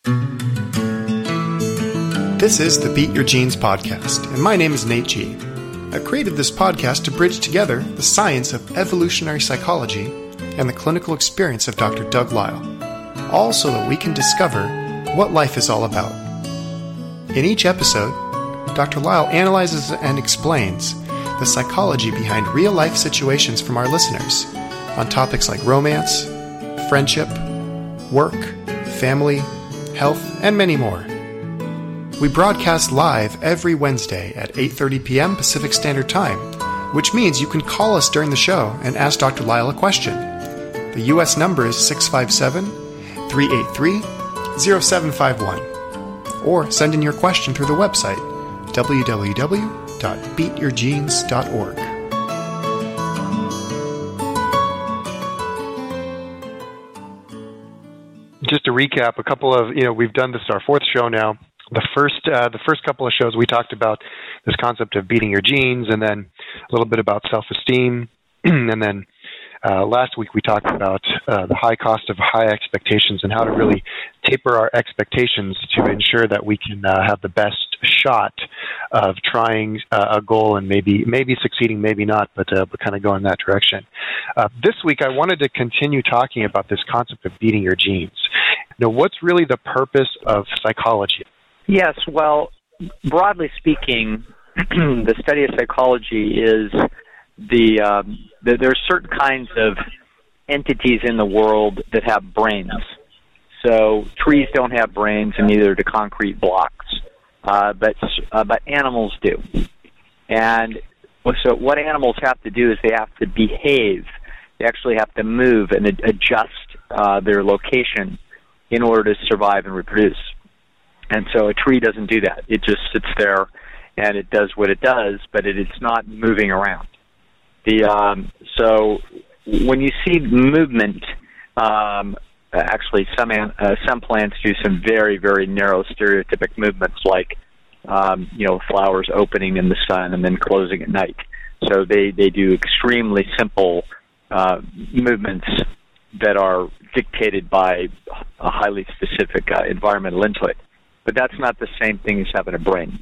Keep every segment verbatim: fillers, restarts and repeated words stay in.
This is the Beat Your Genes podcast, and my name is Nate G. I created this podcast to bridge together the science of evolutionary psychology and the clinical experience of Doctor Doug Lisle, all so that we can discover what life is all about. In each episode, Doctor Lisle analyzes and explains the psychology behind real-life situations from our listeners on topics like romance, friendship, work, family, health, and many more. We broadcast live every Wednesday at eight thirty p.m. Pacific Standard Time, which means you can call us during the show and ask Doctor Lisle a question. The U S number is six five seven, three eight three, zero seven five one. Or send in your question through the website, w w w dot beat your genes dot org. Just to recap, a couple of, you know, we've done this our fourth show now. The first, uh, the first couple of shows we talked about this concept of beating your genes, and then a little bit about self-esteem, and then uh, last week we talked about uh, the high cost of high expectations and how to really taper our expectations to ensure that we can uh, have the best shot of trying uh, a goal and maybe maybe succeeding, maybe not, but uh, but kind of go in that direction. Uh, this week I wanted to continue talking about this concept of beating your genes. Now, what's really the purpose of psychology? Yes, well, broadly speaking, the study of psychology is the, um, the there are certain kinds of entities in the world that have brains. So trees don't have brains, and neither do concrete blocks, uh, but uh, but animals do. And so what animals have to do is they have to behave. They actually have to move and ad- adjust uh, their location in order to survive and reproduce. And so a tree doesn't do that. It just sits there and it does what it does, but it, it's not moving around. The um, so when you see movement, um, actually some an, uh, some plants do some very, very narrow stereotypic movements, like um, you know, flowers opening in the sun and then closing at night. So they, they do extremely simple uh, movements that are dictated by a highly specific uh, environmental input. But that's not the same thing as having a brain.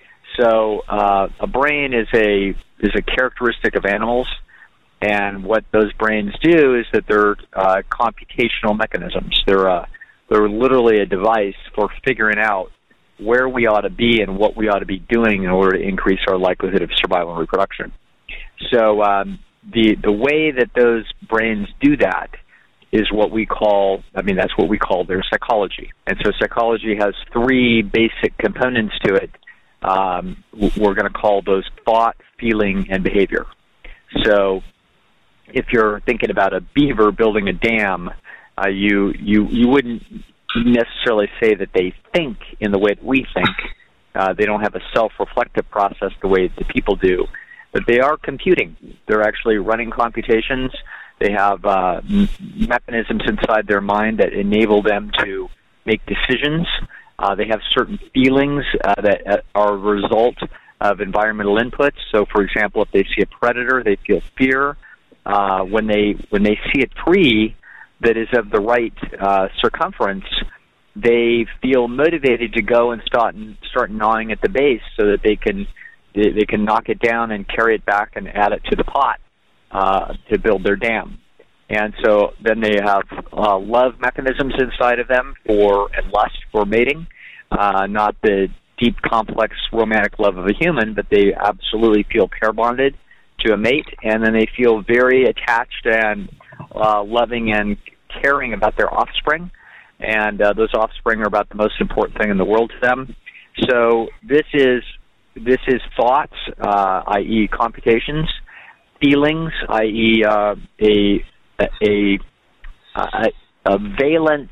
So uh, a brain is a is a characteristic of animals, and what those brains do is that they're uh, computational mechanisms. They're uh, they're literally a device for figuring out where we ought to be and what we ought to be doing in order to increase our likelihood of survival and reproduction. So um, the the way that those brains do that is what we call, I mean, that's what we call their psychology. And so psychology has three basic components to it. Um, we're going to call those thought, feeling, and behavior. So if you're thinking about a beaver building a dam, uh, you, you, you wouldn't necessarily say that they think in the way that we think. Uh, they don't have a self-reflective process the way that people do. But they are computing. They're actually running computations. They have uh, m- mechanisms inside their mind that enable them to make decisions. Uh, they have certain feelings uh, that uh, are a result of environmental inputs. So, for example, if they see a predator, they feel fear. Uh, when they when they see a tree that is of the right uh, circumference, they feel motivated to go and start start gnawing at the base so that they can they, they can knock it down and carry it back and add it to the pot. Uh, to build their dam. And so then they have uh, love mechanisms inside of them for and lust for mating, uh, not the deep, complex, romantic love of a human, but they absolutely feel pair bonded to a mate, and then they feel very attached and uh, loving and caring about their offspring, and uh, those offspring are about the most important thing in the world to them. So this is this is thoughts, uh, that is computations, feelings, that is uh, a, a, a, a valence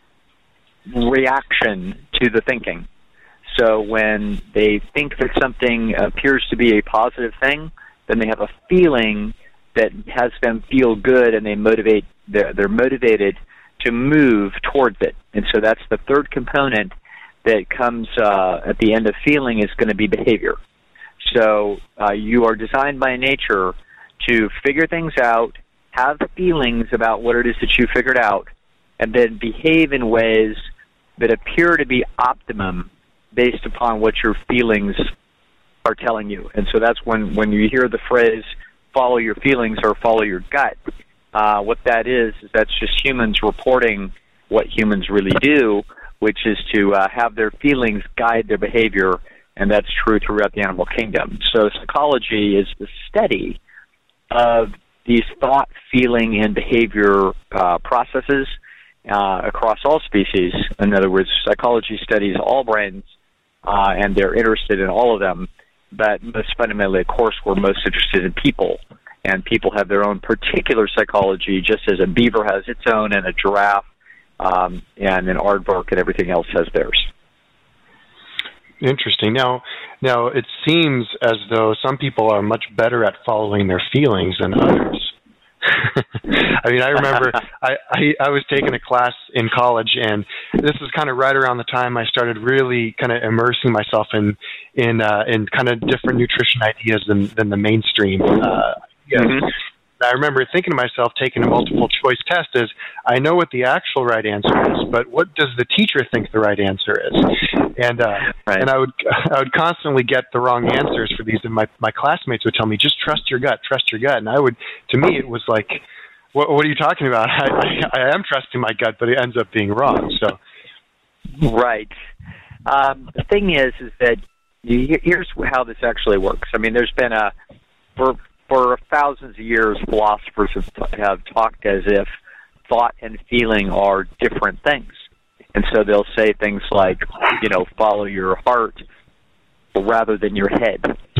reaction to the thinking. So when they think that something appears to be a positive thing, then they have a feeling that has them feel good, and they motivate. They're, they're motivated to move towards it. And so that's the third component that comes uh, at the end of feeling is going to be behavior. So uh, you are designed by nature to figure things out, have feelings about what it is that you figured out, and then behave in ways that appear to be optimum based upon what your feelings are telling you. And so that's when, when you hear the phrase, follow your feelings or follow your gut, uh, what that is, is that's just humans reporting what humans really do, which is to uh, have their feelings guide their behavior, and that's true throughout the animal kingdom. So psychology is the study of these thought, feeling, and behavior uh, processes uh, across all species. In other words, psychology studies all brains, uh, and they're interested in all of them. But most fundamentally, of course, we're most interested in people. And people have their own particular psychology, just as a beaver has its own, and a giraffe, um, and an aardvark, and everything else has theirs. Interesting. Now, now it seems as though some people are much better at following their feelings than others. I mean, I remember I, I, I was taking a class in college, and this was kind of right around the time I started really kind of immersing myself in in uh, in kind of different nutrition ideas than than the mainstream. Uh, yes. Mm-hmm. I remember thinking to myself, taking a multiple choice test, is I know what the actual right answer is, but what does the teacher think the right answer is? And uh, right. and I would I would constantly get the wrong answers for these, and my my classmates would tell me, just trust your gut, trust your gut. And I would, to me, it was like, what, what are you talking about? I, I, I am trusting my gut, but it ends up being wrong. So, right. Um, the thing is, is that you, here's how this actually works. I mean, there's been a for. For thousands of years, philosophers have, t- have talked as if thought and feeling are different things. And so they'll say things like, you know, follow your heart rather than your head.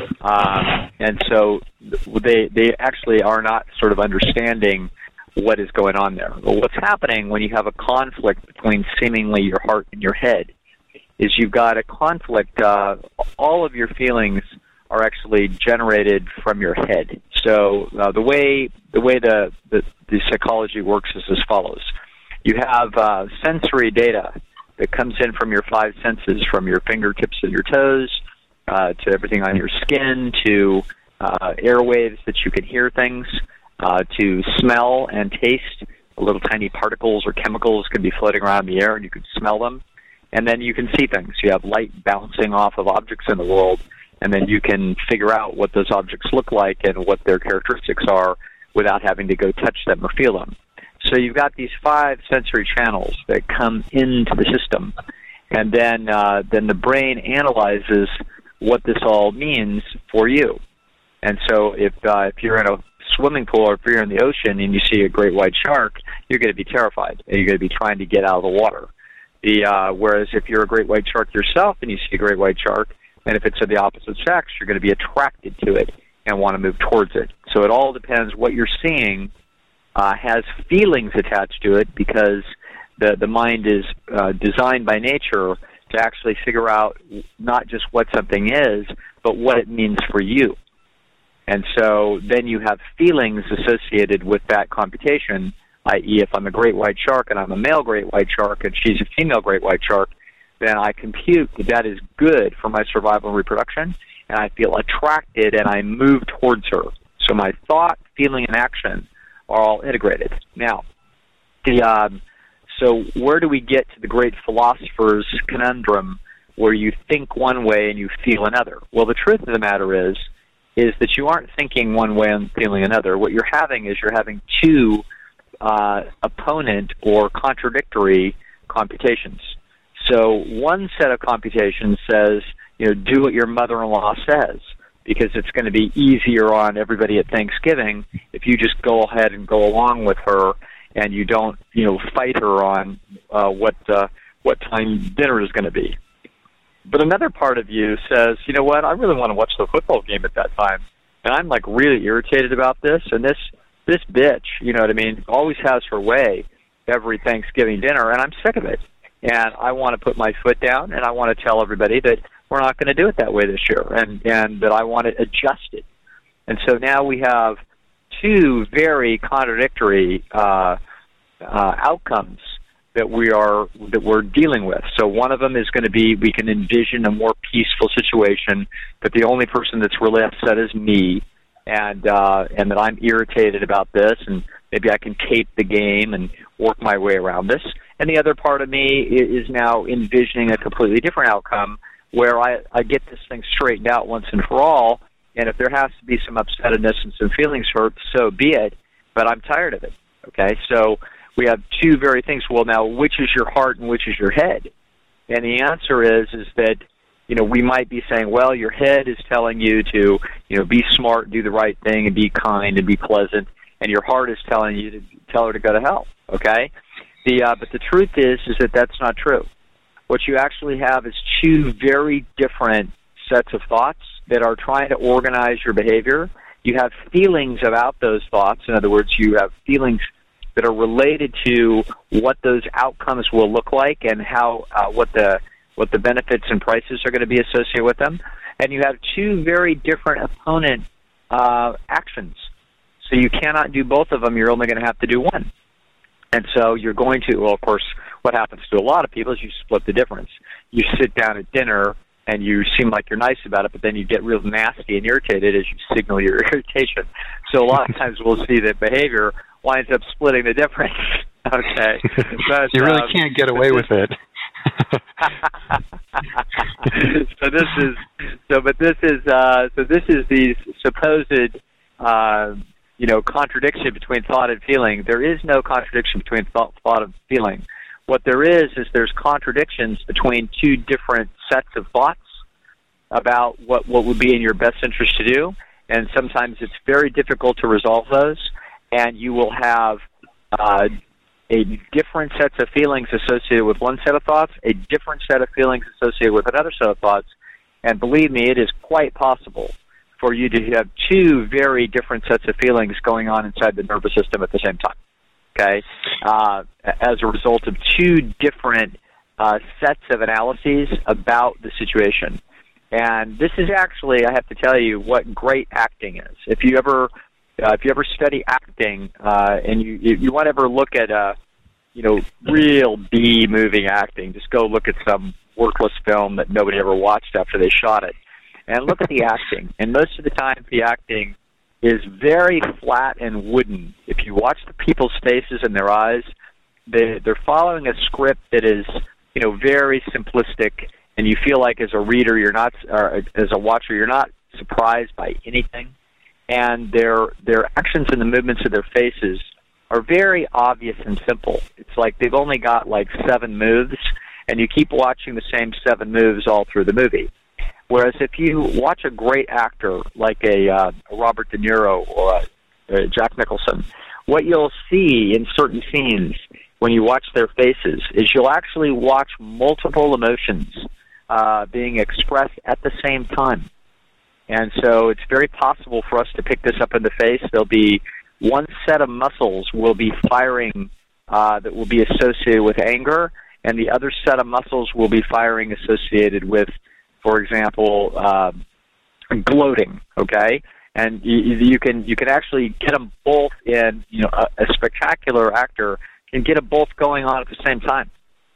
Um, and so they they actually are not sort of understanding what is going on there. Well, what's happening when you have a conflict between seemingly your heart and your head is you've got a conflict. Uh, all of your feelings are actually generated from your head. So uh, the way the way the, the the psychology works is as follows: you have uh, sensory data that comes in from your five senses, from your fingertips and your toes, uh, to everything on your skin, to uh, airwaves that you can hear things, uh, to smell and taste. Little tiny particles or chemicals can be floating around the air, and you can smell them. And then you can see things. You have light bouncing off of objects in the world, and then you can figure out what those objects look like and what their characteristics are without having to go touch them or feel them. So you've got these five sensory channels that come into the system, and then uh, then the brain analyzes what this all means for you. And so if uh, if you're in a swimming pool or if you're in the ocean and you see a great white shark, you're going to be terrified, and you're going to be trying to get out of the water. The uh, whereas if you're a great white shark yourself and you see a great white shark, and if it's of the opposite sex, you're going to be attracted to it and want to move towards it. So it all depends. What you're seeing uh, has feelings attached to it, because the, the mind is uh, designed by nature to actually figure out not just what something is, but what it means for you. And so then you have feelings associated with that computation, that is if I'm a great white shark and I'm a male great white shark and she's a female great white shark, then I compute that that is good for my survival and reproduction, and I feel attracted and I move towards her. So my thought, feeling, and action are all integrated. Now, the um, so where do we get to the great philosopher's conundrum where you think one way and you feel another? Well, the truth of the matter is, is that you aren't thinking one way and feeling another. What you're having is you're having two uh, opponent or contradictory computations. So one set of computations says, you know, do what your mother-in-law says, because it's going to be easier on everybody at Thanksgiving if you just go ahead and go along with her and you don't, you know, fight her on uh, what uh, what time dinner is going to be. But another part of you says, you know what, I really want to watch the football game at that time, and I'm like really irritated about this, and this this bitch, you know what I mean, always has her way every Thanksgiving dinner, and I'm sick of it. And I want to put my foot down, and I want to tell everybody that we're not going to do it that way this year, and, and that I want to adjust it. And so now we have two very contradictory uh, uh, outcomes that we are that we're dealing with. So one of them is going to be, we can envision a more peaceful situation, that the only person that's really upset is me, and uh, and that I'm irritated about this, and maybe I can tape the game and work my way around this. And the other part of me is now envisioning a completely different outcome where I, I get this thing straightened out once and for all, and if there has to be some upsetness and some feelings hurt, so be it, but I'm tired of it, okay? So we have two very things. Well, now, which is your heart and which is your head? And the answer is is that, you know, we might be saying, well, your head is telling you to, you know, be smart, do the right thing, and be kind and be pleasant, and your heart is telling you to tell her to go to hell, okay? The uh, but the truth is is that that's not true. What you actually have is two very different sets of thoughts that are trying to organize your behavior. You have feelings about those thoughts. In other words, you have feelings that are related to what those outcomes will look like and how uh, what the what the benefits and prices are going to be associated with them. And you have two very different opponent uh, actions. So you cannot do both of them. You're only going to have to do one. And so you're going to, well, of course, what happens to a lot of people is you split the difference. You sit down at dinner and you seem like you're nice about it, but then you get real nasty and irritated as you signal your irritation. So a lot of times we'll see that behavior winds up splitting the difference. Okay, but, you really um, can't get away with it. so this is so, but this is uh, so this is the supposed uh, you know contradiction between thought and feeling. There is no contradiction between thought, thought and feeling. What there is is there's contradictions between two different sets of thoughts about what what would be in your best interest to do, and sometimes it's very difficult to resolve those, and you will have uh, a different sets of feelings associated with one set of thoughts, a different set of feelings associated with another set of thoughts, and believe me, it is quite possible for you to have two very different sets of feelings going on inside the nervous system at the same time, okay, uh, as a result of two different uh, sets of analyses about the situation. And this is actually, I have to tell you, what great acting is. If you ever Uh, if you ever study acting, uh, and you, you you want to ever look at uh, you know real B movie acting, just go look at some worthless film that nobody ever watched after they shot it, and look at the acting. And most of the time, the acting is very flat and wooden. If you watch the people's faces and their eyes, they they're following a script that is you know very simplistic, and you feel like as a reader, you're not, or as a watcher, you're not surprised by anything. And their their actions and the movements of their faces are very obvious and simple. It's like they've only got like seven moves, and you keep watching the same seven moves all through the movie. Whereas if you watch a great actor like a, uh, a Robert De Niro or a, a Jack Nicholson, what you'll see in certain scenes when you watch their faces is you'll actually watch multiple emotions uh, being expressed at the same time. And so it's very possible for us to pick this up in the face. There'll be one set of muscles will be firing uh, that will be associated with anger, and the other set of muscles will be firing associated with, for example, uh, gloating. Okay, and you, you can you can actually get them both in. You know, a, a spectacular actor can get them both going on at the same time.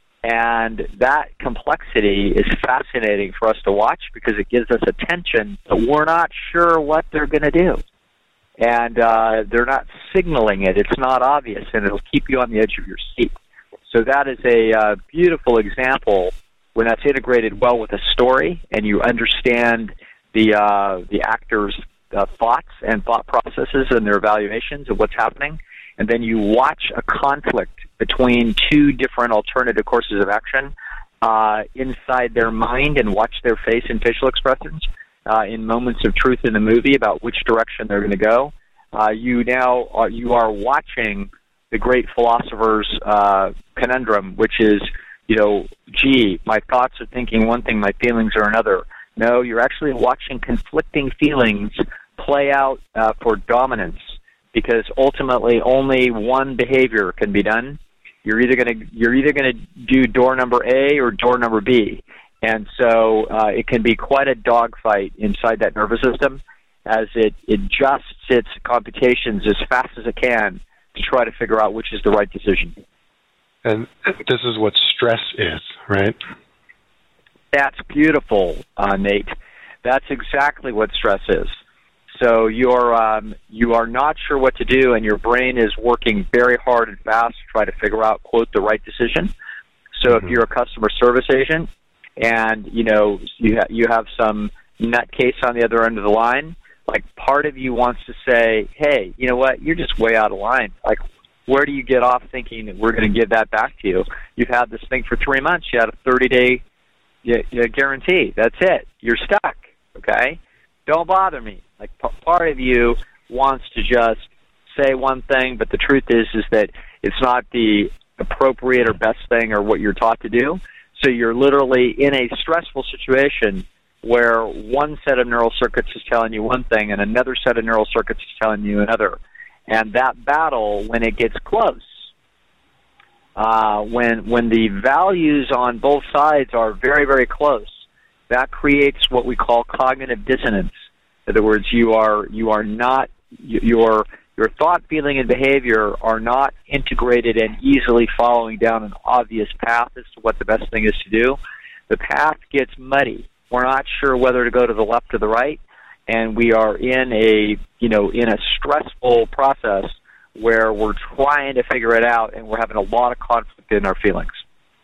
And that complexity is fascinating for us to watch because it gives us attention, but we're not sure what they're going to do. And uh, they're not signaling it. It's not obvious, and it'll keep you on the edge of your seat. So that is a uh, beautiful example when that's integrated well with a story and you understand the, uh, the actor's uh, thoughts and thought processes and their evaluations of what's happening. And then you watch a conflict between two different alternative courses of action uh, inside their mind and watch their face and facial expressions uh, in moments of truth in the movie about which direction they're going to go. Uh, you now are, you are watching the great philosopher's uh, conundrum, which is, you know, gee, my thoughts are thinking one thing, my feelings are another. No, you're actually watching conflicting feelings play out uh, for dominance. Because ultimately, only one behavior can be done. You're either going to you're either going to do door number A or door number B, and so uh, it can be quite a dogfight inside that nervous system, as it adjusts its computations as fast as it can to try to figure out which is the right decision. And this is what stress is, right? That's beautiful, uh, Nate. That's exactly what stress is. So you're um, you are not sure what to do, and your brain is working very hard and fast to try to figure out, quote, the right decision. So mm-hmm. if you're a customer service agent and, you know, you, ha- you have some nutcase on the other end of the line, like part of you wants to say, hey, you know what, you're just way out of line. Like, where do you get off thinking that we're going to give that back to you? You've had this thing for three months. You had a thirty-day guarantee. That's it. You're stuck, okay? Don't bother me. Like, p- part of you wants to just say one thing, but the truth is is that it's not the appropriate or best thing or what you're taught to do. So you're literally in a stressful situation where one set of neural circuits is telling you one thing and another set of neural circuits is telling you another. And that battle, when it gets close, uh, when when the values on both sides are very, very close, that creates what we call cognitive dissonance. In other words, you are you are not your your thought, feeling, and behavior are not integrated and easily following down an obvious path as to what the best thing is to do. The path gets muddy. We're not sure whether to go to the left or the right, and we are in a you know in a stressful process where we're trying to figure it out, and we're having a lot of conflict in our feelings.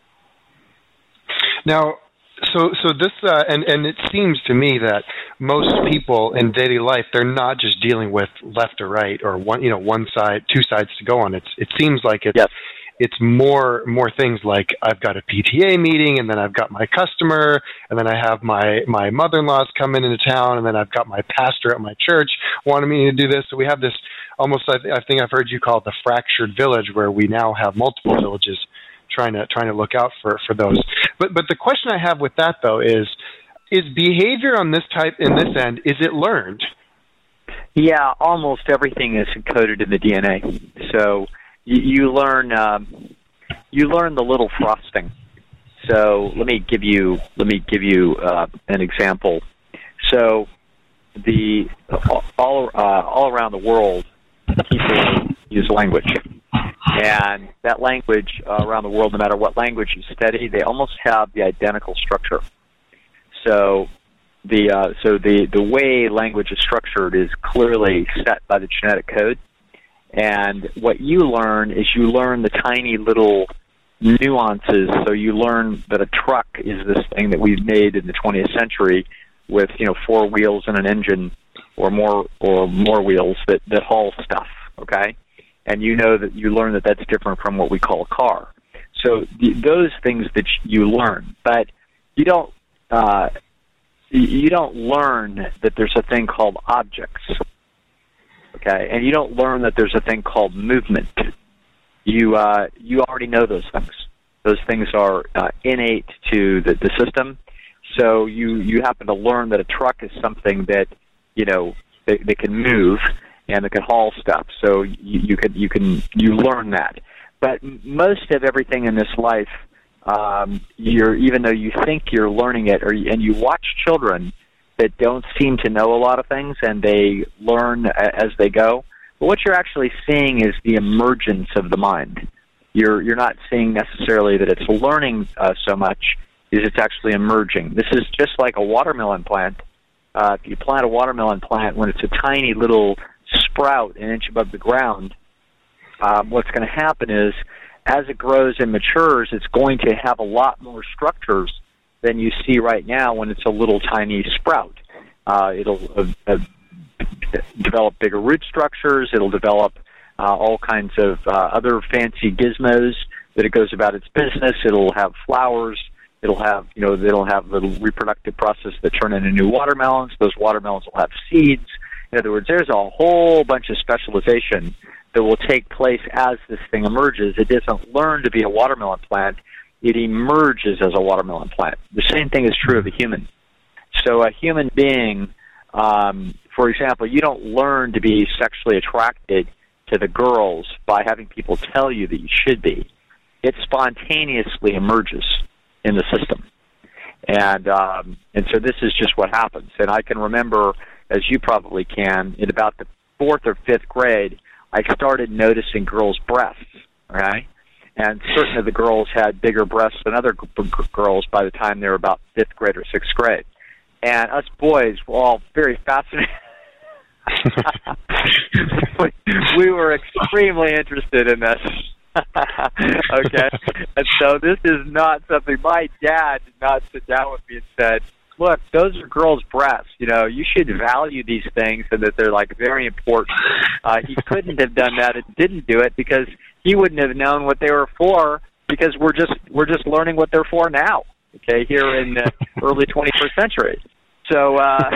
Now, so so this uh, and and it seems to me that most people in daily life, they're not just dealing with left or right or one you know one side, two sides to go on. It's it seems like it's yes. it's more more things like I've got a P T A meeting, and then I've got my customer, and then I have my my mother-in-law's coming into town, and then I've got my pastor at my church wanting me to do this. So we have this almost, I, th- I think I've heard you call it the fractured village, where we now have multiple villages trying to trying to look out for, for those. But but the question I have with that though is is behavior on this type in this end, is it learned? Yeah, almost everything is encoded in the D N A. So you, you learn um, you learn the little frosting. So let me give you let me give you uh, an example. So the all uh, all around the world, people use language, and that language uh, around the world, no matter what language you study, they almost have the identical structure. So the uh, so the the way language is structured is clearly set by the genetic code, and what you learn is you learn the tiny little nuances. So you learn that a truck is this thing that we've made in the twentieth century with, you know, four wheels and an engine, or more or more wheels that, that haul stuff, okay? And you know that you learn that that's different from what we call a car. So the, those things that you learn, but you don't uh, you don't learn that there's a thing called objects, okay? And you don't learn that there's a thing called movement. You uh, you already know those things. Those things are uh, innate to the, the system. So you, you happen to learn that a truck is something that, you know, they, they can move and they can haul stuff. So you, you can you can you learn that. But most of everything in this life, um, you're even though you think you're learning it, or and you watch children that don't seem to know a lot of things and they learn as they go. But what you're actually seeing is the emergence of the mind. You're you're not seeing necessarily that it's learning uh, so much. Is it's actually emerging. This is just like a watermelon plant. Uh, if you plant a watermelon plant when it's a tiny little sprout an inch above the ground, um, what's going to happen is as it grows and matures, it's going to have a lot more structures than you see right now when it's a little tiny sprout. Uh, it'll uh, uh, develop bigger root structures. It'll develop uh, all kinds of uh, other fancy gizmos that it goes about its business. It'll have flowers. It'll have, you know, it'll have little reproductive process that turn into new watermelons. Those watermelons will have seeds. In other words, there's a whole bunch of specialization that will take place as this thing emerges. It doesn't learn to be a watermelon plant. It emerges as a watermelon plant. The same thing is true of a human. So a human being, um, for example, you don't learn to be sexually attracted to the girls by having people tell you that you should be. It spontaneously emerges in the system. And um, and so this is just what happens. And I can remember, as you probably can, in about the fourth or fifth grade, I started noticing girls' breasts, okay? And certain of the girls had bigger breasts than other g- g- girls by the time they were about fifth grade or sixth grade. And us boys were all very fascinated we, we were extremely interested in this. Okay, and so this is not something. My dad did not sit down with me and said, "Look, those are girls' breasts. You know, you should value these things, and that they're like very important." Uh, he couldn't have done that and didn't do it because he wouldn't have known what they were for. Because we're just we're just learning what they're for now. Okay, here in the early twenty-first century. So, uh,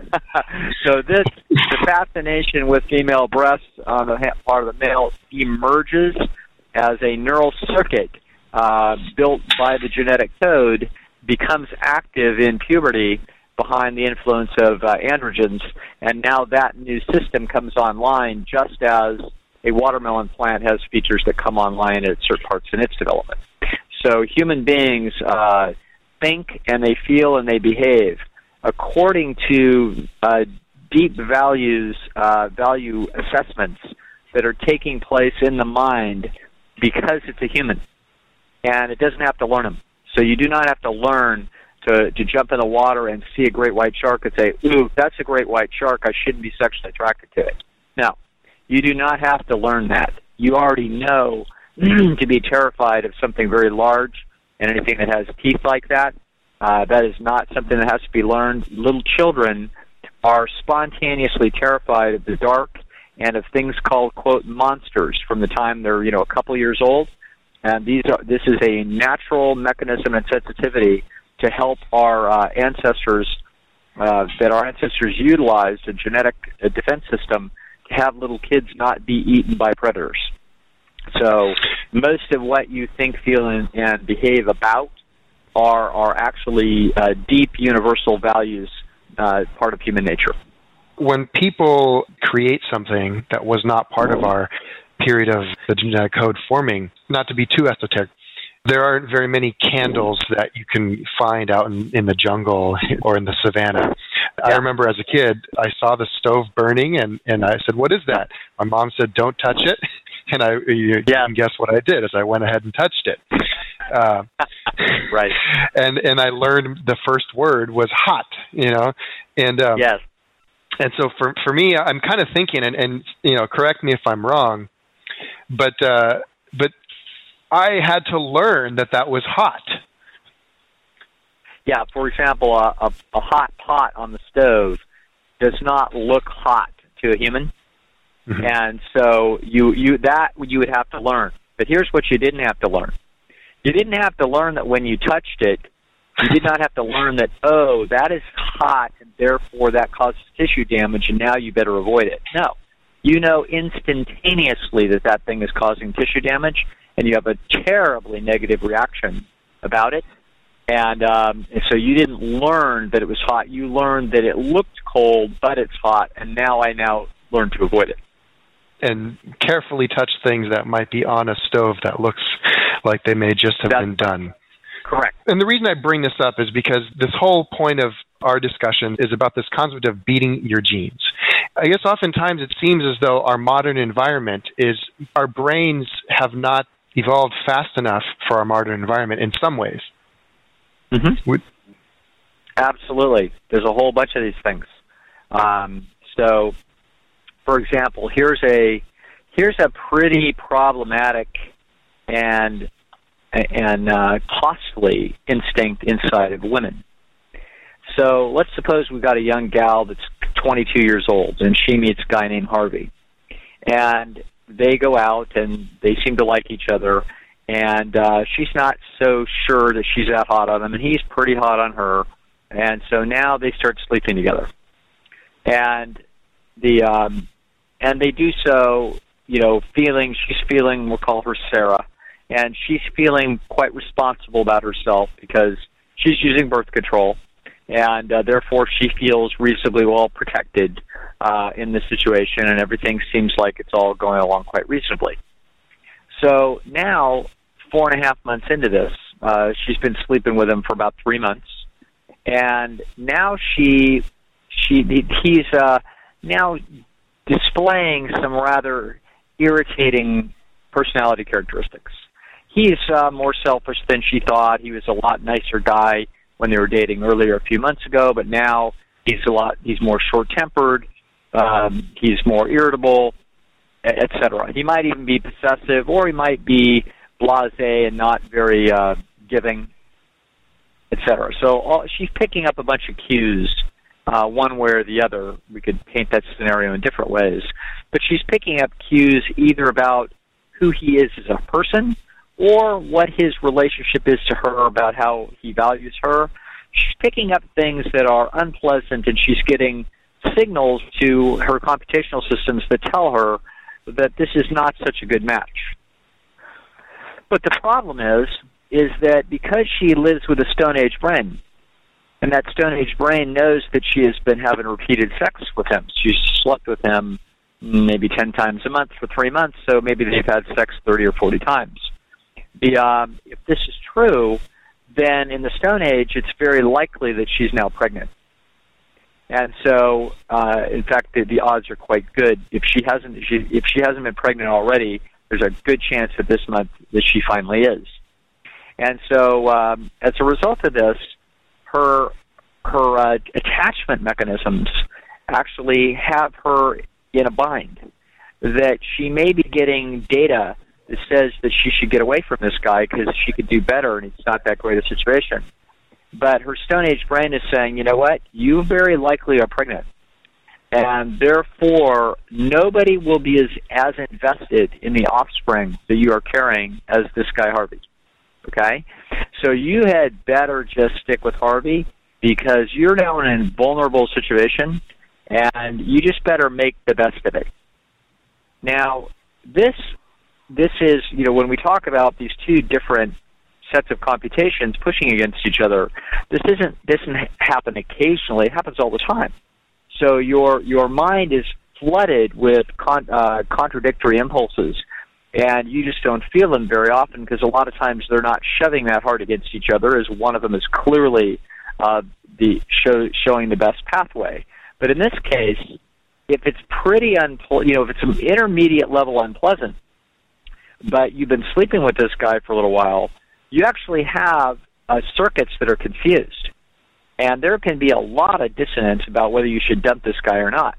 so this the fascination with female breasts on the part of the male emerges as a neural circuit uh, built by the genetic code, becomes active in puberty behind the influence of uh, androgens, and now that new system comes online just as a watermelon plant has features that come online at certain parts in its development. So human beings uh, think and they feel and they behave according to uh, deep values, uh, value assessments that are taking place in the mind because it's a human, and it doesn't have to learn them. So you do not have to learn to, to jump in the water and see a great white shark and say, "Ooh, that's a great white shark. I shouldn't be sexually attracted to it." No, you do not have to learn that. You already know to be terrified of something very large and anything that has teeth like that. Uh, that is not something that has to be learned. Little children are spontaneously terrified of the dark and of things called, quote, monsters from the time they're, you know, a couple years old. And these are, this is a natural mechanism and sensitivity to help our uh, ancestors, uh, that our ancestors utilized, a genetic a defense system, to have little kids not be eaten by predators. So most of what you think, feel, and, and behave about are, are actually uh, deep universal values, uh, part of human nature. When people create something that was not part of our period of the genetic code forming, not to be too esoteric, there aren't very many candles that you can find out in, in the jungle or in the savannah. Yeah. I remember as a kid, I saw the stove burning, and, and I said, "What is that?" My mom said, "Don't touch it." And I, you, yeah. you can guess what I did is I went ahead and touched it. Uh, right. And and I learned the first word was hot, you know. And um, yes. And so for for me, I'm kind of thinking, and, and you know, correct me if I'm wrong, but uh, but I had to learn that that was hot. Yeah. For example, a, a, a hot pot on the stove does not look hot to a human, mm-hmm. and so you you that you would have to learn. But here's what you didn't have to learn: you didn't have to learn that when you touched it, you did not have to learn that, oh, that is hot, and therefore that causes tissue damage, and now you better avoid it. No. You know instantaneously that that thing is causing tissue damage, and you have a terribly negative reaction about it. And, um, and so you didn't learn that it was hot. You learned that it looked cold, but it's hot, and now I now learn to avoid it. And carefully touch things that might be on a stove that looks like they may just have That's been done. Correct. And the reason I bring this up is because this whole point of our discussion is about this concept of beating your genes. I guess oftentimes it seems as though our modern environment is, our brains have not evolved fast enough for our modern environment in some ways. Mm-hmm. Would- Absolutely. There's a whole bunch of these things. Um, so, for example, here's a here's a pretty problematic and and uh, costly instinct inside of women. So let's suppose we've got a young gal that's twenty-two years old, and she meets a guy named Harvey. And they go out, and they seem to like each other, and uh, she's not so sure that she's that hot on him, and he's pretty hot on her. And so now they start sleeping together. And the um, and they do so, you know, feeling, she's feeling, we'll call her Sarah, and she's feeling quite responsible about herself because she's using birth control, and uh, therefore she feels reasonably well protected uh, in this situation, and everything seems like it's all going along quite reasonably. So now, four and a half months into this, uh, she's been sleeping with him for about three months, and now she, she, he's uh, now displaying some rather irritating personality characteristics. He's uh, more selfish than she thought. He was a lot nicer guy when they were dating earlier a few months ago, but now he's a lot. He's more short-tempered. um, he's more irritable, et cetera. He might even be possessive, or he might be blasé and not very uh, giving, et cetera. So all, she's picking up a bunch of cues, uh, one way or the other. We could paint that scenario in different ways. But she's picking up cues either about who he is as a person or what his relationship is to her, about how he values her. She's picking up things that are unpleasant, and she's getting signals to her computational systems that tell her that this is not such a good match. But the problem is, is that because she lives with a Stone Age brain, and that Stone Age brain knows that she has been having repeated sex with him. She's slept with him maybe ten times a month for three months, so maybe they've had sex thirty or forty times. The, um, if this is true, then in the Stone Age, it's very likely that she's now pregnant. And so, uh, in fact, the, the odds are quite good. If she hasn't, if she, if she hasn't been pregnant already, there's a good chance that this month that she finally is. And so, um, as a result of this, her her uh, attachment mechanisms actually have her in a bind. That she may be getting data that says that she should get away from this guy because she could do better, and it's not that great a situation. But her Stone Age brain is saying, you know what, you very likely are pregnant. And therefore, nobody will be as, as invested in the offspring that you are carrying as this guy Harvey. Okay? So you had better just stick with Harvey because you're now in a vulnerable situation, and you just better make the best of it. Now, this this is, you know, when we talk about these two different sets of computations pushing against each other, this isn't this doesn't happen occasionally. It happens all the time. So your your mind is flooded with con, uh, contradictory impulses, and you just don't feel them very often because a lot of times they're not shoving that hard against each other, as one of them is clearly uh, the show, showing the best pathway. But in this case, if it's pretty unple- you know, if it's an intermediate level unpleasant, but you've been sleeping with this guy for a little while, you actually have uh, circuits that are confused. And there can be a lot of dissonance about whether you should dump this guy or not.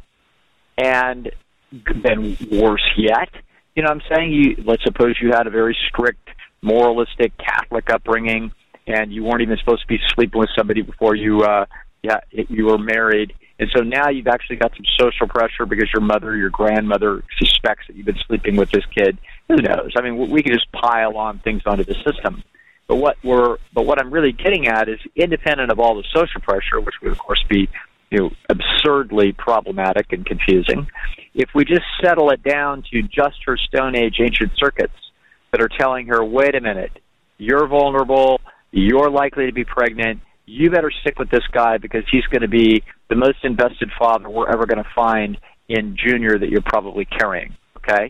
And then worse yet, you know what I'm saying? You, let's suppose you had a very strict, moralistic Catholic upbringing, and you weren't even supposed to be sleeping with somebody before you uh, yeah, you were married. And so now you've actually got some social pressure because your mother, your grandmother suspects that you've been sleeping with this kid. Who knows? I mean, we can just pile on things onto the system. But what we're, but what I'm really getting at is, independent of all the social pressure, which would of course be, you know, absurdly problematic and confusing, if we just settle it down to just her Stone Age ancient circuits that are telling her, wait a minute, you're vulnerable, you're likely to be pregnant, you better stick with this guy because he's going to be the most invested father we're ever going to find in Junior that you're probably carrying, okay?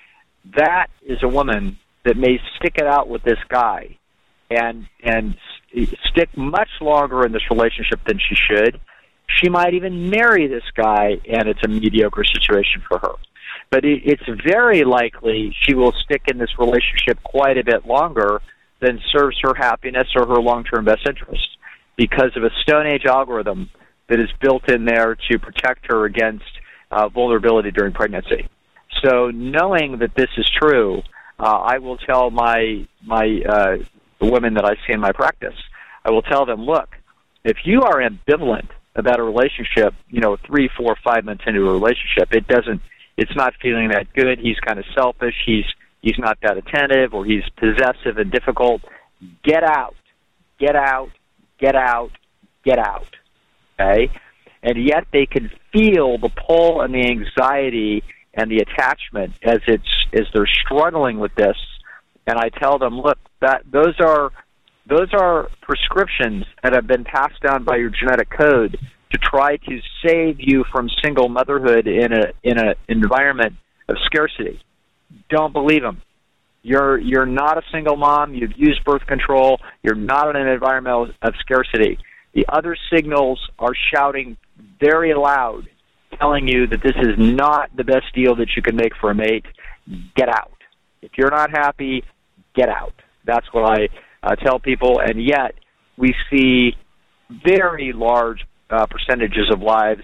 That is a woman that may stick it out with this guy and and stick much longer in this relationship than she should. She might even marry this guy, and it's a mediocre situation for her. But it, it's very likely she will stick in this relationship quite a bit longer than serves her happiness or her long-term best interest, because of a Stone Age algorithm that is built in there to protect her against uh, vulnerability during pregnancy. So knowing that this is true, uh, I will tell my my uh, the women that I see in my practice, I will tell them, look, if you are ambivalent about a relationship, you know, three, four, five months into a relationship, it doesn't, it's not feeling that good, he's kind of selfish, he's he's not that attentive, or he's possessive and difficult, get out, get out, get out, get out, okay? And yet they can feel the pull and the anxiety and the attachment as it's as they're struggling with this. And I tell them, look, that those are those are prescriptions that have been passed down by your genetic code to try to save you from single motherhood in a in an environment of scarcity. Don't believe them. You're you're not a single mom. You've used birth control. You're not in an environment of scarcity. The other signals are shouting very loud, telling you that this is not the best deal that you can make for a mate. Get out. If you're not happy, get out. That's what I uh, tell people, and yet we see very large uh, percentages of lives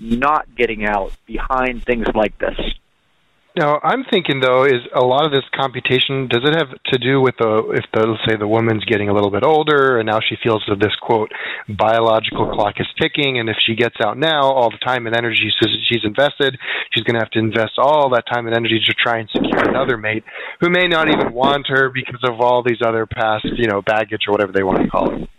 not getting out behind things like this? Now, I'm thinking, though, is a lot of this computation, does it have to do with, the if, the, let's say, the woman's getting a little bit older, and now she feels that this, quote, biological clock is ticking, and if she gets out now, all the time and energy she's invested, she's going to have to invest all that time and energy to try and secure another mate who may not even want her because of all these other past, you know, baggage or whatever they want to call it.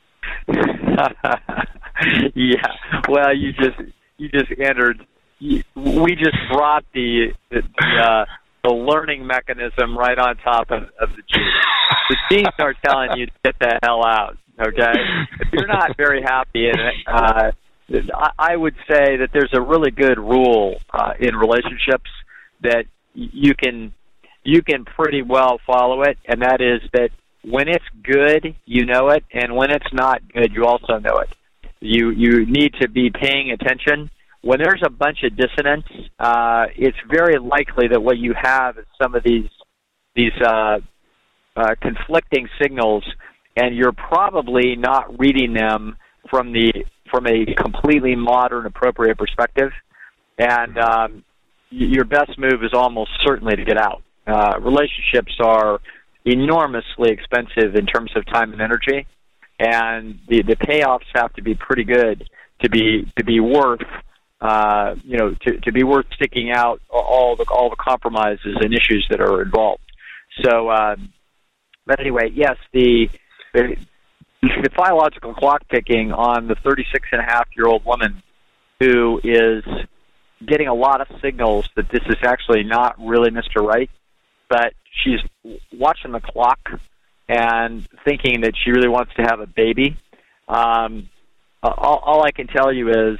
Yeah, well, you just you just entered... We just brought the the, uh, the learning mechanism right on top of, of the genes. The genes are telling you to get the hell out, okay? If you're not very happy in it, uh, I would say that there's a really good rule uh, in relationships that you can you can pretty well follow it, and that is that when it's good, you know it, and when it's not good, you also know it. You you need to be paying attention. When there's a bunch of dissonance, uh, it's very likely that what you have is some of these these uh, uh, conflicting signals, and you're probably not reading them from the from a completely modern, appropriate perspective. And um, your best move is almost certainly to get out. Uh, relationships are enormously expensive in terms of time and energy, and the the payoffs have to be pretty good to be to be worth. Uh, you know, to, to be worth sticking out all the all the compromises and issues that are involved. So, um, but anyway, yes, the, the the biological clock ticking on the thirty-six and a half year old woman who is getting a lot of signals that this is actually not really Mister Right, but she's watching the clock and thinking that she really wants to have a baby. Um, all, all I can tell you is,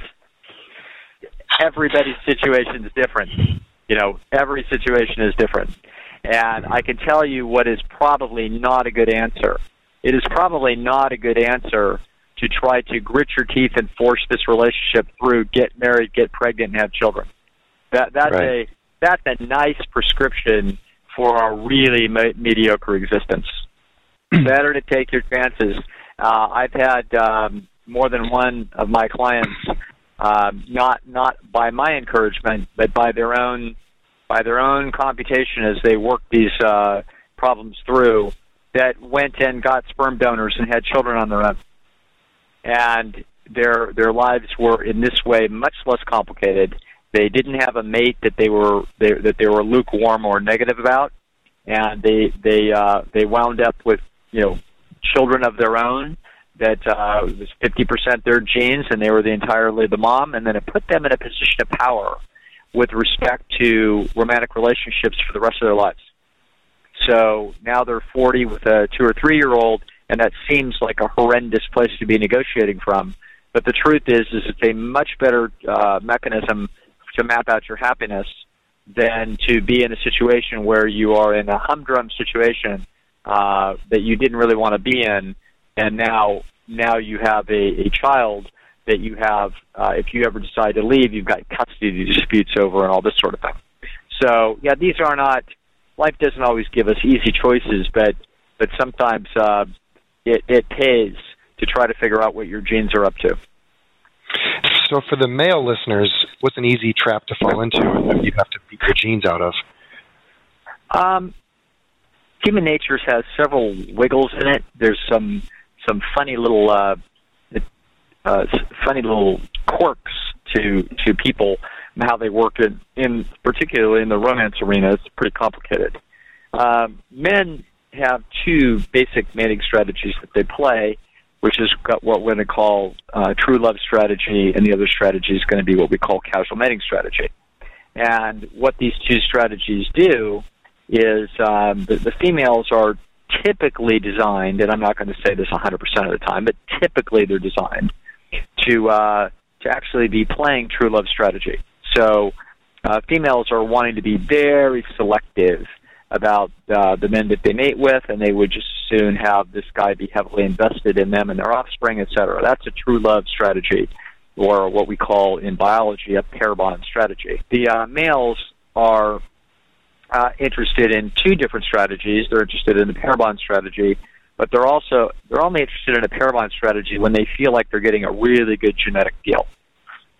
everybody's situation is different. You know, every situation is different. And I can tell you what is probably not a good answer. It is probably not a good answer to try to grit your teeth and force this relationship through, get married, get pregnant, and have children. That That's, right. a, that's a nice prescription for a really me- mediocre existence. Better to take your chances. Uh, I've had um, more than one of my clients Um, not not by my encouragement, but by their own by their own computation as they worked these uh, problems through, that went and got sperm donors and had children on their own, and their their lives were in this way much less complicated. They didn't have a mate that they were they, that they were lukewarm or negative about, and they they uh, they wound up with you know children of their own. That uh, was fifty percent their genes, and they were the entirely the mom, and then it put them in a position of power with respect to romantic relationships for the rest of their lives. So now they're forty with a two or three year old, and that seems like a horrendous place to be negotiating from. But the truth is, is it's a much better uh, mechanism to map out your happiness than to be in a situation where you are in a humdrum situation uh, that you didn't really want to be in. And now, now you have a, a child that you have. Uh, if you ever decide to leave, you've got custody disputes over and all this sort of thing. So, yeah, these are not. Life doesn't always give us easy choices, but but sometimes uh, it it pays to try to figure out what your genes are up to. So, for the male listeners, what's an easy trap to fall into that you have to beat your genes out of? Um, human nature has several wiggles in it. There's some. Some funny little, uh, uh, funny little quirks to to people and how they work in, in particularly in the romance arena. It's pretty complicated. Um, men have two basic mating strategies that they play, which is what we're going to call uh, true love strategy, and the other strategy is going to be what we call casual mating strategy. And what these two strategies do is um, the, the females are typically designed, and I'm not going to say this one hundred percent of the time, but typically they're designed to uh, to actually be playing true love strategy. So uh, females are wanting to be very selective about uh, the men that they mate with, and they would just soon have this guy be heavily invested in them and their offspring, et cetera. That's a true love strategy, or what we call in biology a pair bond strategy. The uh, males are Uh, interested in two different strategies. They're interested in the pair bond strategy, but they're also they're only interested in a pair bond strategy when they feel like they're getting a really good genetic deal.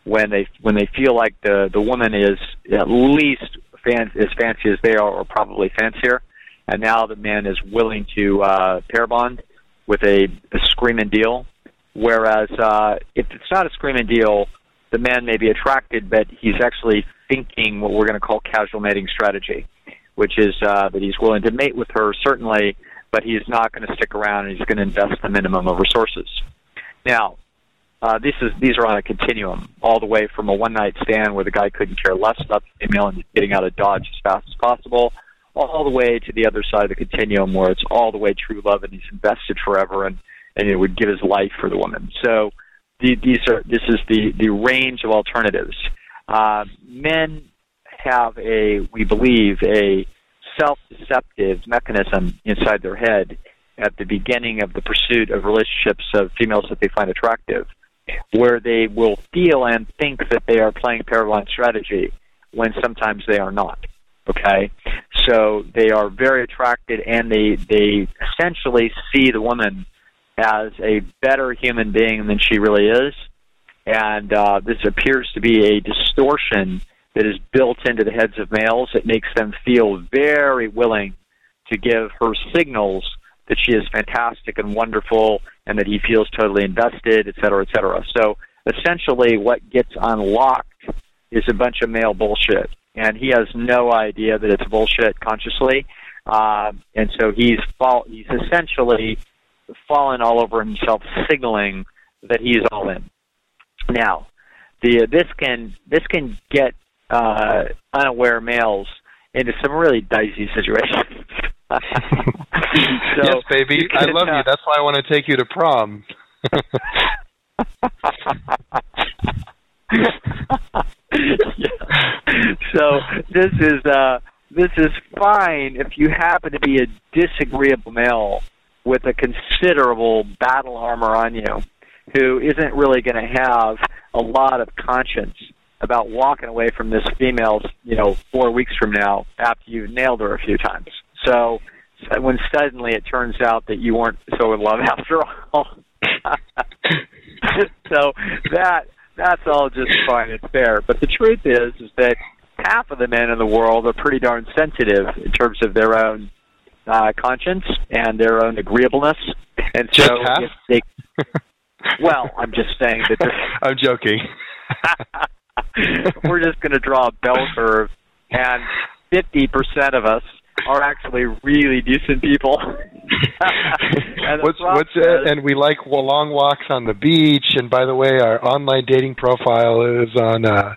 when they when they feel like the the woman is at least fan, as fancy as they are, or probably fancier, and now the man is willing to uh, pair bond with a, a screaming deal. Whereas uh, if it's not a screaming deal, the man may be attracted, but he's actually thinking what we're going to call casual mating strategy, which is uh, that he's willing to mate with her, certainly, but he's not going to stick around, and he's going to invest the minimum of resources. Now, uh, this is these are on a continuum, all the way from a one-night stand where the guy couldn't care less about the female and getting out of Dodge as fast as possible, all the way to the other side of the continuum where it's all the way true love and he's invested forever and, and it would give his life for the woman. So the, these are this is the, the range of alternatives. Uh, men have a, we believe, a self-deceptive mechanism inside their head at the beginning of the pursuit of relationships of females that they find attractive, where they will feel and think that they are playing pair-bond strategy when sometimes they are not. Okay? So they are very attracted, and they, they essentially see the woman as a better human being than she really is, and uh, this appears to be a distortion that is built into the heads of males. It makes them feel very willing to give her signals that she is fantastic and wonderful and that he feels totally invested, et cetera, et cetera. So essentially what gets unlocked is a bunch of male bullshit, and he has no idea that it's bullshit consciously, uh, and so he's fall- he's essentially fallen all over himself, signaling that he's all in. Now, the this can this can get uh, unaware males into some really dicey situations. so, yes, baby, I love uh, you. That's why I want to take you to prom. yeah. So this is uh, this is fine if you happen to be a disagreeable male with a considerable battle armor on you, who isn't really going to have a lot of conscience about walking away from this female, you know, four weeks from now after you've nailed her a few times. So, so when suddenly it turns out that you weren't so in love after all. so that that's all just fine and fair. But the truth is, is that half of the men in the world are pretty darn sensitive in terms of their own uh, conscience and their own agreeableness. And so, just half? If they, well, I'm just saying that. I'm joking. We're just going to draw a bell curve, and fifty percent of us are actually really decent people. and what's what's it? And we like long walks on the beach. And by the way, our online dating profile is on. Uh...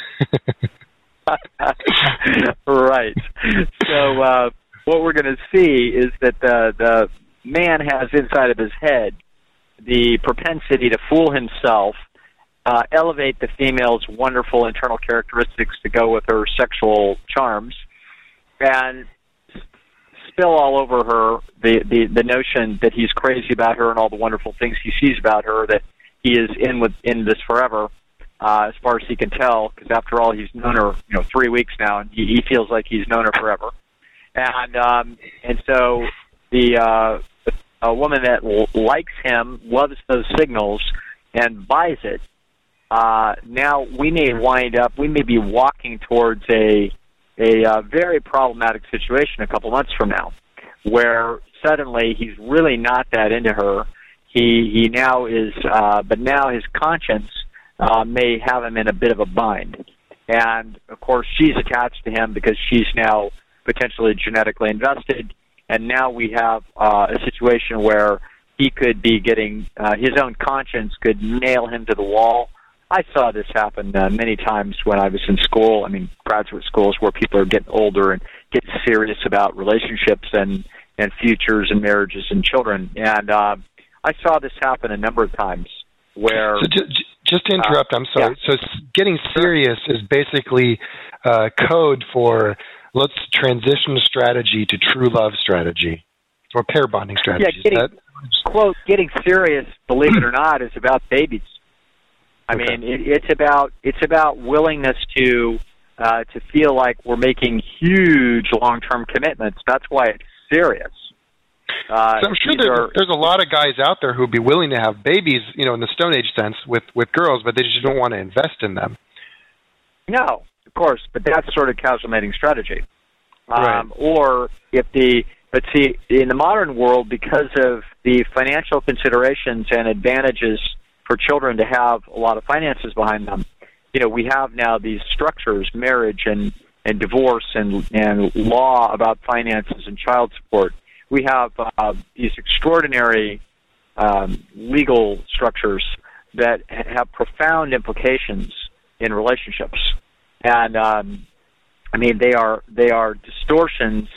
right. So uh, what we're going to see is that the the man has inside of his head the propensity to fool himself, uh, elevate the female's wonderful internal characteristics to go with her sexual charms, and spill all over her the, the, the notion that he's crazy about her and all the wonderful things he sees about her, that he is in with in this forever, uh, as far as he can tell, because after all, he's known her, you know, three weeks now, and he, he feels like he's known her forever. And um, and so the uh, a woman that l- likes him, loves those signals, and buys it. Uh, now we may wind up, we may be walking towards a a uh, very problematic situation a couple months from now, where suddenly he's really not that into her. He he now is, uh, but now his conscience uh, may have him in a bit of a bind, and of course she's attached to him because she's now potentially genetically invested. And now we have uh, a situation where he could be getting, uh, his own conscience could nail him to the wall. I saw this happen uh, many times when I was in school, I mean, graduate schools, where people are getting older and getting serious about relationships and, and futures and marriages and children. And uh, I saw this happen a number of times where... So just, just to interrupt, uh, I'm sorry. Yeah. So getting serious is basically uh, code for... let's transition strategy to true love strategy, or pair bonding strategy. Yeah, getting, that... quote, getting serious, believe it or not, is about babies. I okay. mean, it, it's about it's about willingness to uh, to feel like we're making huge long-term commitments. That's why it's serious. Uh, so I'm sure there's, are, there's a lot of guys out there who'd be willing to have babies, you know, in the Stone Age sense, with, with girls, but they just don't want to invest in them. No, of course, but that's sort of casual mating strategy. Right. Um, or if the, but see, in the modern world, because of the financial considerations and advantages for children to have a lot of finances behind them, you know, we have now these structures, marriage and, and divorce and, and law about finances and child support. We have uh, these extraordinary um, legal structures that have profound implications in relationships. And, um, I mean, they are they are distortions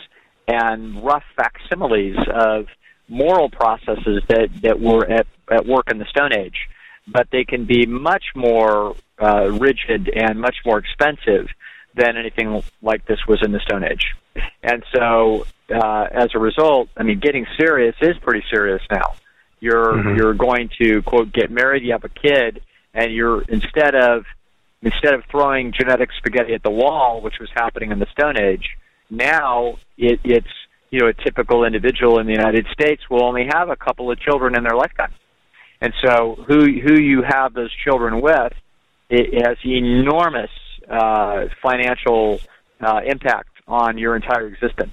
and rough facsimiles of moral processes that, that were at, at work in the Stone Age. But they can be much more uh, rigid and much more expensive than anything like this was in the Stone Age. And so, uh, as a result, I mean, getting serious is pretty serious now. You're mm-hmm. you're going to, quote, get married, you have a kid, and you're, instead of instead of throwing genetic spaghetti at the wall, which was happening in the Stone Age, now it, it's, you know, a typical individual in the United States will only have a couple of children in their lifetime. And so who who you have those children with, it has enormous uh, financial uh, impact on your entire existence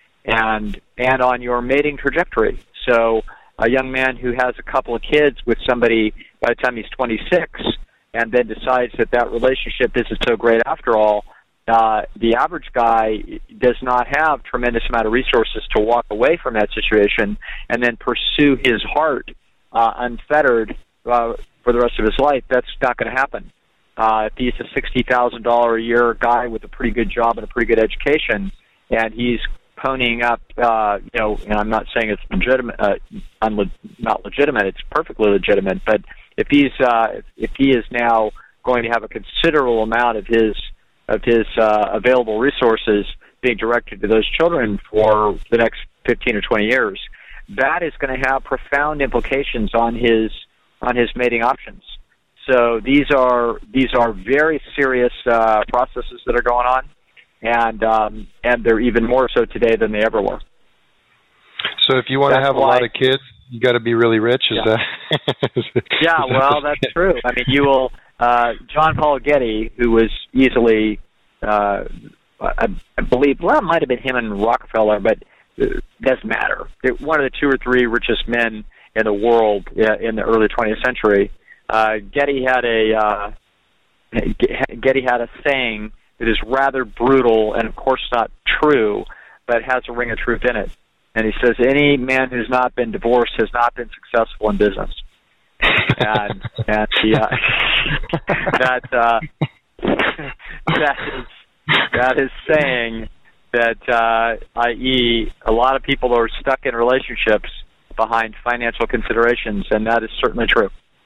and and on your mating trajectory. So a young man who has a couple of kids with somebody by the time he's twenty-six and then decides that that relationship isn't so great after all, uh, the average guy does not have tremendous amount of resources to walk away from that situation and then pursue his heart uh, unfettered uh, for the rest of his life. That's not going to happen. Uh, if he's a sixty thousand dollars a year guy with a pretty good job and a pretty good education, and he's ponying up, uh, you know, and I'm not saying it's legitimate, uh, unle- not legitimate, it's perfectly legitimate, but if he's, uh, if he is now going to have a considerable amount of his, of his uh, available resources being directed to those children for the next fifteen or twenty years, that is going to have profound implications on his, on his mating options. So these are these are very serious uh, processes that are going on, and um, and they're even more so today than they ever were. So if you want that's to have why, a lot of kids, you got to be really rich. Is yeah. that? is yeah, that well, that's true. I mean, you will. Uh, John Paul Getty, who was easily, uh, I, I believe, well, it might have been him and Rockefeller, but it doesn't matter. They're one of the two or three richest men in the world uh, in the early twentieth century. Uh, Getty had a uh, Getty had a saying that is rather brutal and, of course, not true, but has a ring of truth in it. And he says, "Any man who's not been divorced has not been successful in business." and and the, uh, that uh, that is that is saying that, uh, that is, a lot of people are stuck in relationships behind financial considerations, and that is certainly true.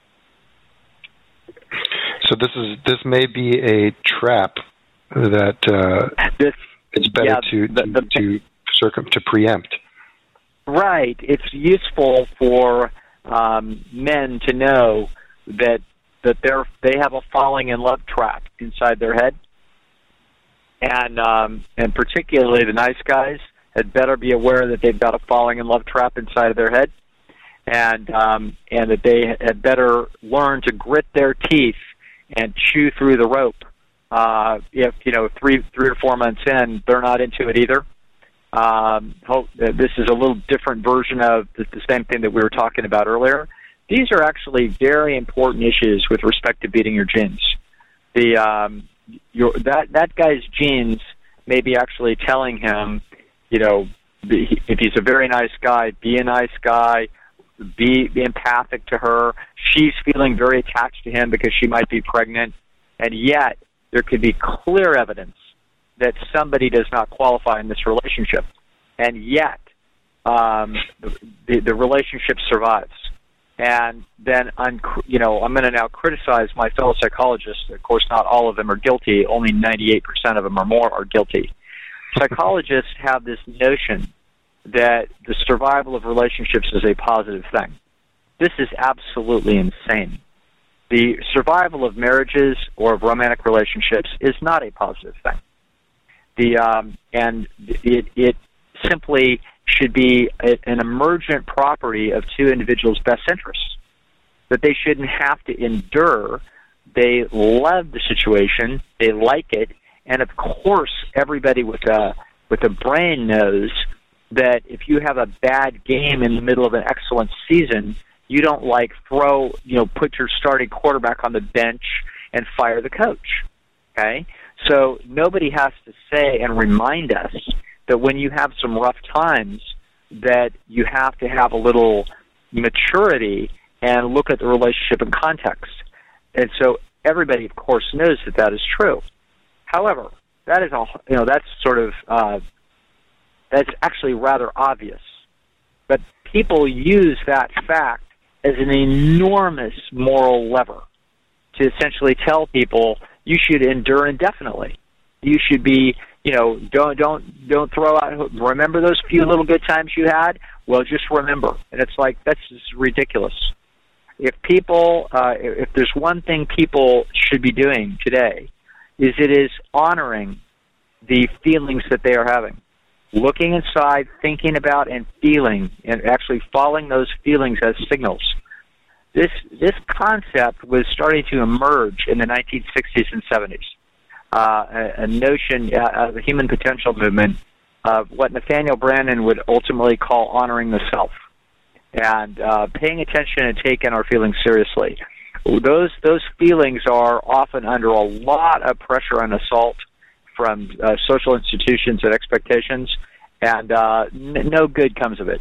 So this is this may be a trap that uh, this, it's better yeah, to the, the, to circum to preempt. Right. It's useful for um, men to know that that they're they have a falling in love trap inside their head, and um, and particularly the nice guys had better be aware that they've got a falling in love trap inside of their head. And um, and that they had better learn to grit their teeth and chew through the rope. Uh, if you know three three or four months in, they're not into it either. Um, hope, uh, this is a little different version of the, the same thing that we were talking about earlier. These are actually very important issues with respect to beating your genes. The um, your that that guy's genes may be actually telling him, you know, if he's a very nice guy, be a nice guy. Be empathic to her. She's feeling very attached to him because she might be pregnant, and yet there could be clear evidence that somebody does not qualify in this relationship, and yet um, the, the relationship survives. And then, I'm, you know, I'm going to now criticize my fellow psychologists. Of course, not all of them are guilty. Only ninety-eight percent of them or more are guilty. Psychologists have this notion that the survival of relationships is a positive thing. This is absolutely insane. The survival of marriages or of romantic relationships is not a positive thing. The um, and it, it simply should be a, an emergent property of two individuals' best interests, that they shouldn't have to endure. They love the situation, they like it, and of course everybody with a, with a brain knows that if you have a bad game in the middle of an excellent season, you don't like throw, you know, put your starting quarterback on the bench and fire the coach, okay? So nobody has to say and remind us that when you have some rough times that you have to have a little maturity and look at the relationship in context. And so everybody, of course, knows that that is true. However, that is all, you know, that's sort of, uh, that's actually rather obvious. But people use that fact as an enormous moral lever to essentially tell people you should endure indefinitely. You should be, you know, don't don't don't throw out. Remember those few little good times you had? Well, just remember. And it's like that's just ridiculous. If people, uh, if there's one thing people should be doing today, is it is honoring the feelings that they are having, looking inside, thinking about, and feeling, and actually following those feelings as signals. This this concept was starting to emerge in the nineteen sixties and seventies. Uh, a, a notion uh, of the human potential movement of what Nathaniel Branden would ultimately call honoring the self, and uh, paying attention and taking our feelings seriously. Those those feelings are often under a lot of pressure and assault from uh, social institutions and expectations, and uh, n- no good comes of it.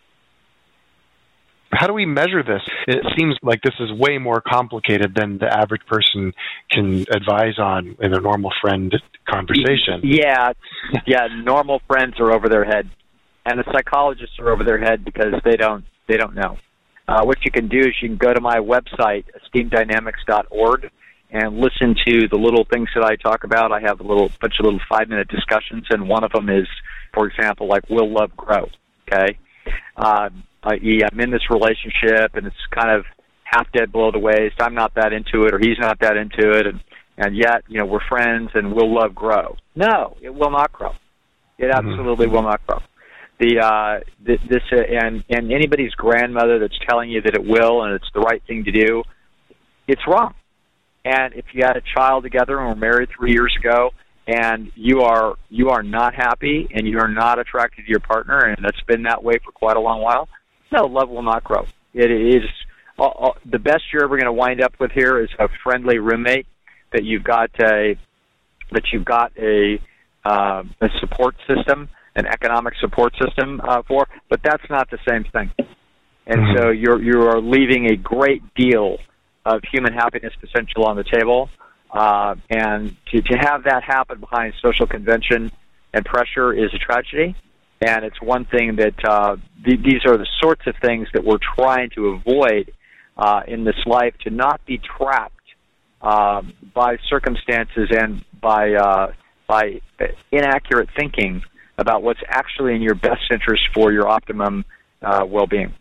How do we measure this? It seems like this is way more complicated than the average person can advise on in a normal friend conversation. Yeah, yeah. Normal friends are over their head, and the psychologists are over their head because they don't they don't know. Uh, what you can do is you can go to my website, esteem dynamics dot org, and listen to the little things that I talk about. I have a little bunch of little five-minute discussions, and one of them is, for example, like will love grow? Okay. Uh, Uh, yeah, I'm in this relationship, and it's kind of half dead below the waist. I'm not that into it, or he's not that into it, and, and yet, you know, we're friends, and will love grow? No, it will not grow. It absolutely mm-hmm. will not grow. The uh, th- this uh, and and anybody's grandmother that's telling you that it will and it's the right thing to do, it's wrong. And if you had a child together and were married three years ago, and you are you are not happy and you are not attracted to your partner, and that's been that way for quite a long while, no, love will not grow. It is uh, uh, the best you're ever going to wind up with here is a friendly roommate that you've got a that you've got a uh, a support system, an economic support system uh, for, but that's not the same thing. And mm-hmm. so you're you are leaving a great deal of human happiness potential on the table, uh, and to to have that happen behind social convention and pressure is a tragedy. And it's one thing that uh, th- these are the sorts of things that we're trying to avoid uh, in this life, to not be trapped uh, by circumstances and by uh, by inaccurate thinking about what's actually in your best interest for your optimum uh, well-being.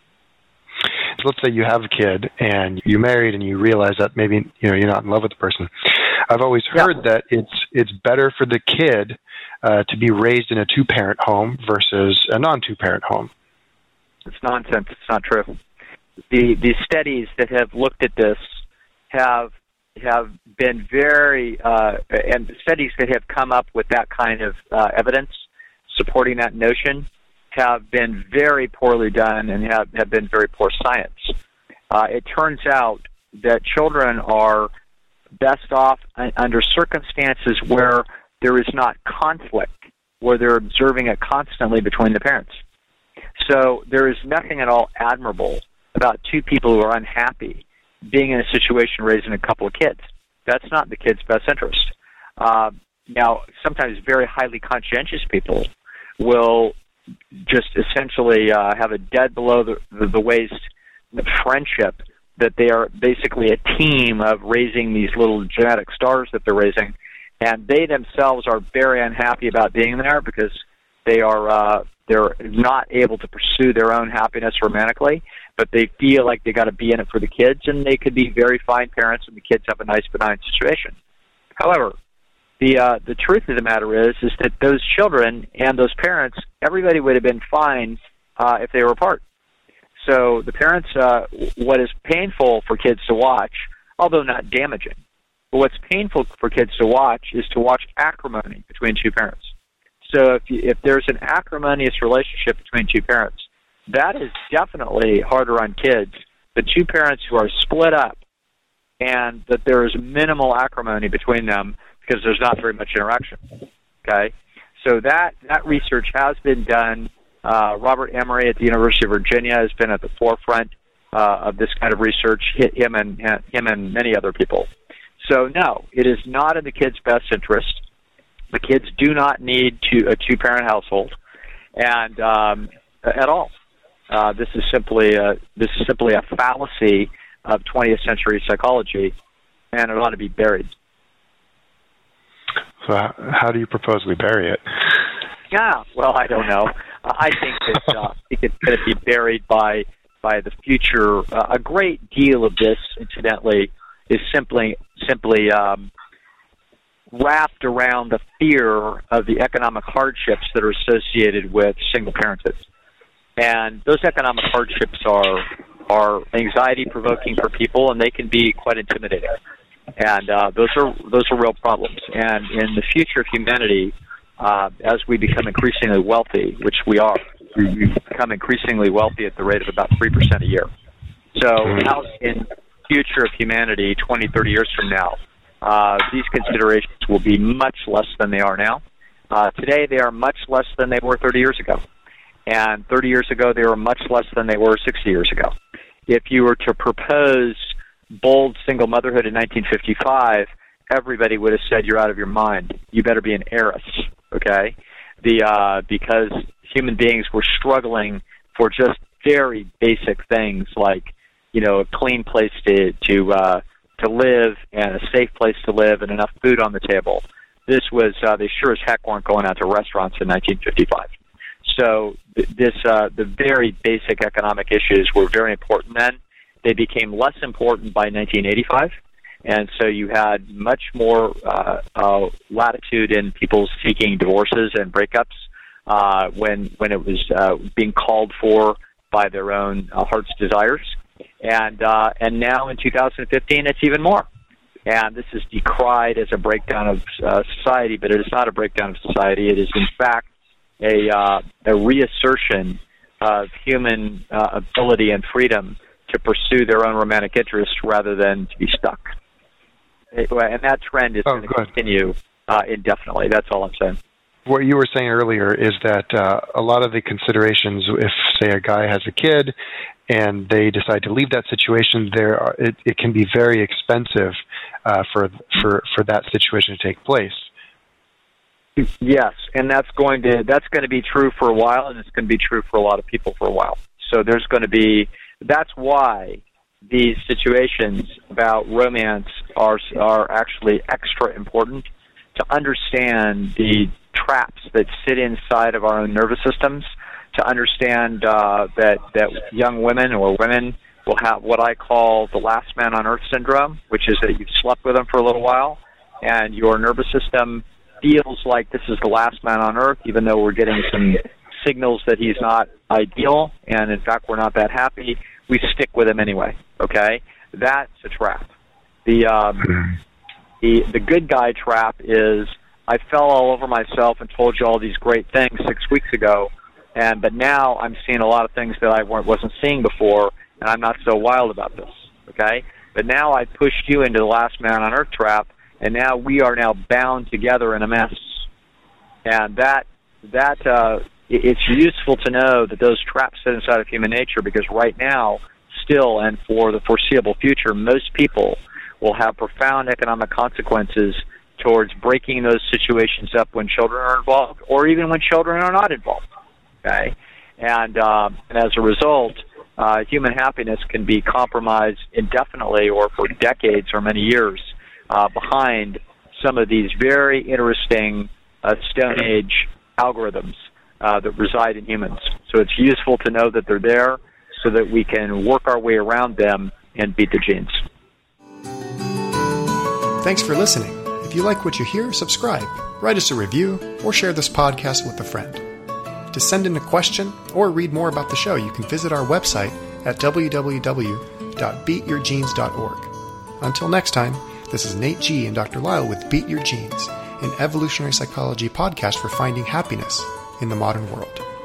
So let's say you have a kid and you're married and you realize that maybe you know you're not in love with the person. I've always heard yeah. that it's it's better for the kid uh, to be raised in a two-parent home versus a non-two-parent home. It's nonsense. It's not true. The the studies that have looked at this have have been very uh, and studies that have come up with that kind of uh, evidence supporting that notion have been very poorly done and have, have been very poor science. Uh, it turns out that children are best off under circumstances where there is not conflict, where they're observing it constantly between the parents. So there is nothing at all admirable about two people who are unhappy being in a situation raising a couple of kids. That's not the kid's best interest. Uh, now, sometimes very highly conscientious people will just essentially uh, have a dead below the, the, the waist friendship that they are basically a team of raising these little genetic stars that they're raising, and they themselves are very unhappy about being there because they are uh, they're not able to pursue their own happiness romantically, but they feel like they got to be in it for the kids, and they could be very fine parents, and the kids have a nice benign situation. However, the uh, the truth of the matter is is that those children and those parents, everybody would have been fine uh, if they were apart. So the parents, uh, what is painful for kids to watch, although not damaging, but what's painful for kids to watch is to watch acrimony between two parents. So if you, if there's an acrimonious relationship between two parents, that is definitely harder on kids. The two parents who are split up and that there is minimal acrimony between them because there's not very much interaction. Okay, so that that research has been done. Uh, Robert Emery at the University of Virginia has been at the forefront uh, of this kind of research. Him and him and many other people. So no, it is not in the kids' best interest. The kids do not need to, a two-parent household, and um, at all. Uh, this is simply a, this is simply a fallacy of twentieth century psychology, and it ought to be buried. So how do you propose we bury it? Yeah, well, I don't know. Uh, I think that uh, I think it's going to be buried by by the future. Uh, a great deal of this, incidentally, is simply simply um, wrapped around the fear of the economic hardships that are associated with single parenting. And those economic hardships are are anxiety provoking for people, and they can be quite intimidating. And uh, those are those are real problems. And in the future of humanity, uh, as we become increasingly wealthy, which we are, we become increasingly wealthy at the rate of about three percent a year. So out in the future of humanity, twenty, thirty years from now, uh, these considerations will be much less than they are now. Uh, today, they are much less than they were thirty years ago. And thirty years ago, they were much less than they were sixty years ago. If you were to propose bold single motherhood in nineteen fifty-five, everybody would have said, you're out of your mind. You better be an heiress, okay? The uh, because human beings were struggling for just very basic things like, you know, a clean place to to uh, to live and a safe place to live and enough food on the table. This was, uh, they sure as heck weren't going out to restaurants in nineteen fifty-five. So th- this, uh, the very basic economic issues were very important then. They became less important by nineteen eighty-five, and so you had much more uh, uh, latitude in people seeking divorces and breakups uh, when when it was uh, being called for by their own uh, heart's desires. And uh, and now in two thousand fifteen, it's even more. And this is decried as a breakdown of uh, society, but it is not a breakdown of society. It is, in fact, a, uh, a reassertion of human uh, ability and freedom to pursue their own romantic interests rather than to be stuck. And that trend is oh, going to continue uh, indefinitely. That's all I'm saying. What you were saying earlier is that uh, a lot of the considerations, if, say, a guy has a kid and they decide to leave that situation, there are, it, it can be very expensive uh, for for for that situation to take place. Yes, and that's going to that's going to be true for a while, and it's going to be true for a lot of people for a while. So there's going to be that's why these situations about romance are are actually extra important, to understand the traps that sit inside of our own nervous systems, to understand uh, that that young women or women will have what I call the last man on earth syndrome, which is that you've slept with them for a little while, and your nervous system feels like this is the last man on earth, even though we're getting some signals that he's not ideal, and in fact we're not that happy. We stick with him anyway. Okay, that's a trap. The um, the the good guy trap is I fell all over myself and told you all these great things six weeks ago, and but now I'm seeing a lot of things that I weren't wasn't seeing before, and I'm not so wild about this. Okay, but now I pushed you into the last man on earth trap, and now we are now bound together in a mess, and that that uh, it's useful to know that those traps sit inside of human nature, because right now, still and for the foreseeable future, most people will have profound economic consequences towards breaking those situations up when children are involved, or even when children are not involved. Okay, and, uh, and as a result, uh, human happiness can be compromised indefinitely or for decades or many years uh, behind some of these very interesting uh, Stone Age algorithms uh, that reside in humans. So it's useful to know that they're there so that we can work our way around them and beat the genes. Thanks for listening. If you like what you hear, subscribe, write us a review, or share this podcast with a friend. To send in a question or read more about the show, you can visit our website at w w w dot beat your genes dot org. Until next time, this is Nate G. and Doctor Lyle with Beat Your Genes, an evolutionary psychology podcast for finding happiness in the modern world.